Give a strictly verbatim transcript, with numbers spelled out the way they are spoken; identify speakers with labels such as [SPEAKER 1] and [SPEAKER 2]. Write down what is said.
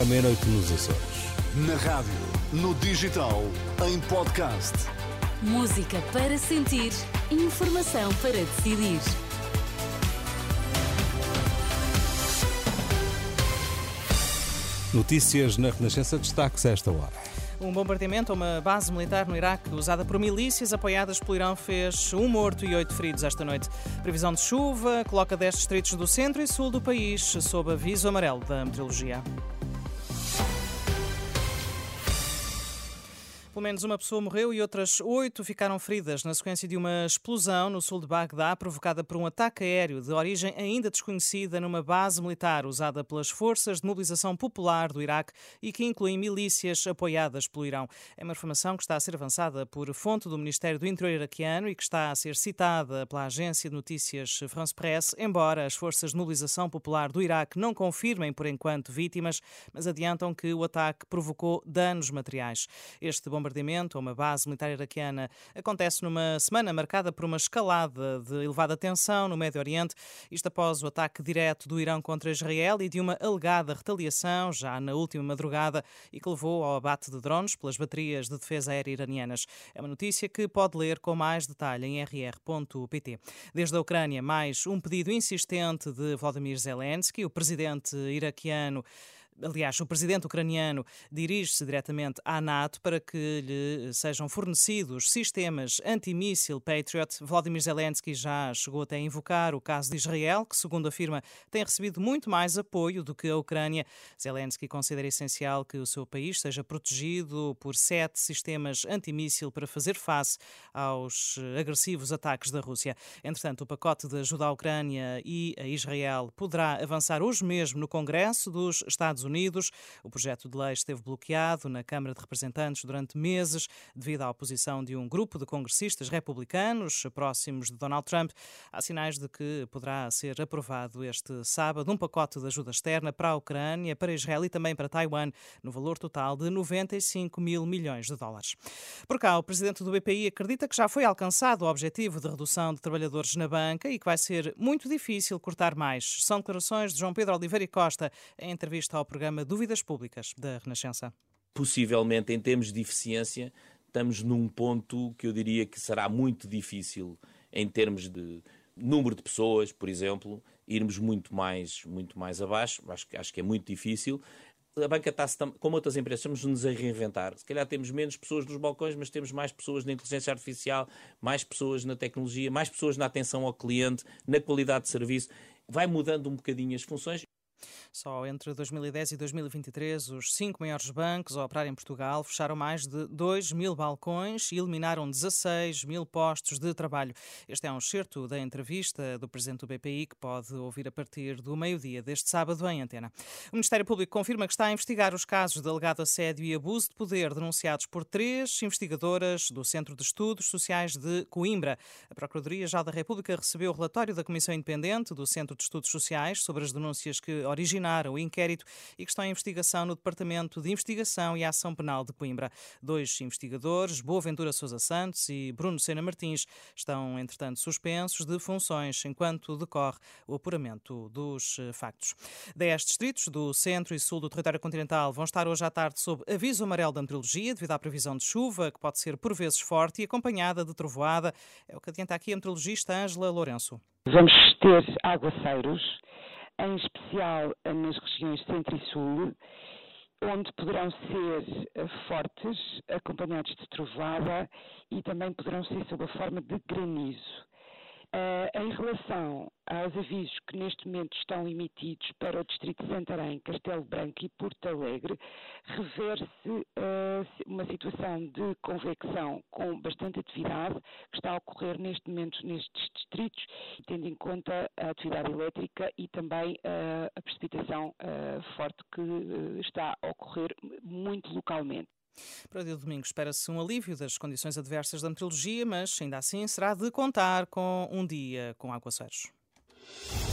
[SPEAKER 1] meia-noite nos Açores.
[SPEAKER 2] Na rádio, no digital, em podcast.
[SPEAKER 3] Música para sentir, informação para decidir.
[SPEAKER 1] Notícias na Renascença, destaques a esta hora.
[SPEAKER 4] Um bombardeamento a uma base militar no Iraque, usada por milícias apoiadas pelo Irão, fez um morto e oito feridos esta noite. Previsão de chuva coloca dez distritos do centro e sul do país sob aviso amarelo da meteorologia. Pelo menos uma pessoa morreu e outras oito ficaram feridas na sequência de uma explosão no sul de Bagdá, provocada por um ataque aéreo de origem ainda desconhecida numa base militar usada pelas Forças de Mobilização Popular do Iraque e que inclui milícias apoiadas pelo Irão. É uma informação que está a ser avançada por fonte do Ministério do Interior iraquiano e que está a ser citada pela agência de notícias France Presse, embora as Forças de Mobilização Popular do Iraque não confirmem por enquanto vítimas, mas adiantam que o ataque provocou danos materiais. Este bombardeamento a uma base militar iraquiana acontece numa semana marcada por uma escalada de elevada tensão no Médio Oriente, isto após o ataque direto do Irão contra Israel e de uma alegada retaliação já na última madrugada e que levou ao abate de drones pelas baterias de defesa aérea iranianas. É uma notícia que pode ler com mais detalhe em r r ponto p t. Desde a Ucrânia, mais um pedido insistente de Volodymyr Zelensky, o presidente iraquiano. Aliás, o presidente ucraniano dirige-se diretamente à NATO para que lhe sejam fornecidos sistemas antimíssil Patriot. Volodymyr Zelensky já chegou até a invocar o caso de Israel, que, segundo afirma, tem recebido muito mais apoio do que a Ucrânia. Zelensky considera essencial que o seu país seja protegido por sete sistemas antimíssil para fazer face aos agressivos ataques da Rússia. Entretanto, o pacote de ajuda à Ucrânia e a Israel poderá avançar hoje mesmo no Congresso dos Estados Unidos. O projeto de lei esteve bloqueado na Câmara de Representantes durante meses devido à oposição de um grupo de congressistas republicanos próximos de Donald Trump. Há sinais de que poderá ser aprovado este sábado um pacote de ajuda externa para a Ucrânia, para Israel e também para Taiwan, no valor total de noventa e cinco mil milhões de dólares. Por cá, o presidente do B P I acredita que já foi alcançado o objetivo de redução de trabalhadores na banca e que vai ser muito difícil cortar mais. São declarações de João Pedro Oliveira e Costa em entrevista ao programa Dúvidas Públicas da Renascença.
[SPEAKER 5] Possivelmente, em termos de eficiência, estamos num ponto que eu diria que será muito difícil em termos de número de pessoas, por exemplo, irmos muito mais, muito mais abaixo. Acho, acho que é muito difícil. A banca está, como outras empresas, estamos-nos a reinventar. Se calhar temos menos pessoas nos balcões, mas temos mais pessoas na inteligência artificial, mais pessoas na tecnologia, mais pessoas na atenção ao cliente, na qualidade de serviço. Vai mudando um bocadinho as funções.
[SPEAKER 4] Só entre dois mil e dez e dois mil e vinte e três, os cinco maiores bancos a operar em Portugal fecharam mais de dois mil balcões e eliminaram dezasseis mil postos de trabalho. Este é um excerto da entrevista do presidente do B P I que pode ouvir a partir do meio-dia deste sábado em Antena. O Ministério Público confirma que está a investigar os casos de alegado assédio e abuso de poder denunciados por três investigadoras do Centro de Estudos Sociais de Coimbra. A Procuradoria-Geral da República recebeu o relatório da Comissão Independente do Centro de Estudos Sociais sobre as denúncias que originaram o inquérito e que estão em investigação no Departamento de Investigação e Ação Penal de Coimbra. Dois investigadores, Boaventura Sousa Santos e Bruno Sena Martins, estão, entretanto, suspensos de funções enquanto decorre o apuramento dos factos. Dez distritos do centro e sul do território continental vão estar hoje à tarde sob aviso amarelo da meteorologia devido à previsão de chuva, que pode ser por vezes forte e acompanhada de trovoada. É o que adianta aqui a meteorologista Ângela Lourenço.
[SPEAKER 6] Vamos ter aguaceiros, em especial nas regiões centro e sul, onde poderão ser fortes, acompanhados de trovoada e também poderão ser sob a forma de granizo. Uh, em relação aos avisos que neste momento estão emitidos para o Distrito de Santarém, Castelo Branco e Porto Alegre, revê-se uh, uma situação de convecção com bastante atividade que está a ocorrer neste momento nestes distritos, tendo em conta a atividade elétrica e também uh, a precipitação uh, forte que uh, está a ocorrer muito localmente.
[SPEAKER 4] Para o dia de domingo espera-se um alívio das condições adversas da meteorologia, mas ainda assim será de contar com um dia com aguaceiros.